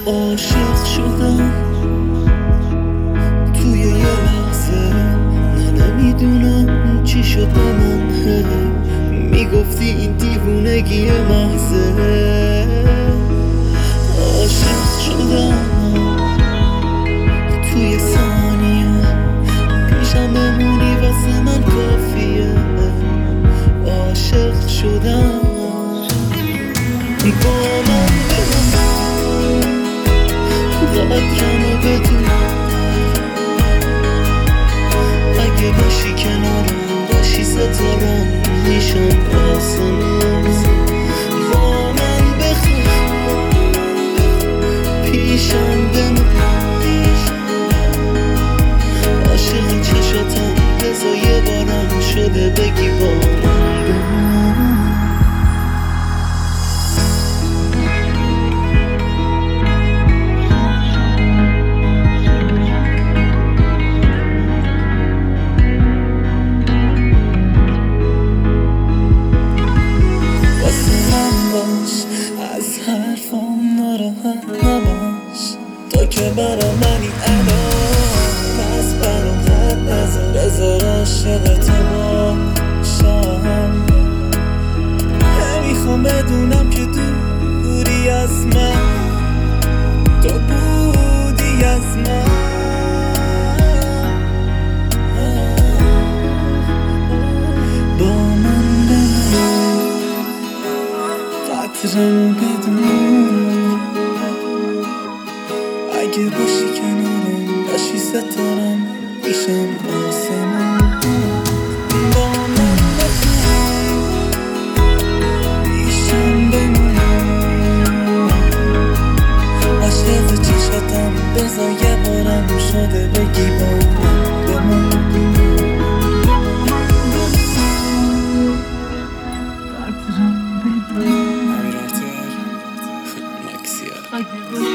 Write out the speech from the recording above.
عاشق شدم توی یه لحظه، نمیدونم چی شد به من. میگفتی این دیوونگی محضه. عاشق شدم توی ثانیه، پیشم بمونی واسه من کافیه. عاشق شدم با من بمون، قدرمو بدون. اگه باشی کنارم، باشی ستارم، میشم آسمان. با من بخواه، پیشم بمون. عاشق چشاتم، بذار یه بارم شده بگی با من بمون. از حرفام ناراحت نباش، تو که برا منی الان. پس برام حد نزار، بذار عاشقت باشم. نمیخوام بدونم که دوری از من، تو بودی از من. با من بمون، قدرمو بدون. اگه باشی کنارم، باشی ستارم، میشم آسمان. با من بخون، پیشم بمون. عاشق چشاتم، بذار یه بارم شده بگی با من بمون. قدرم بدون.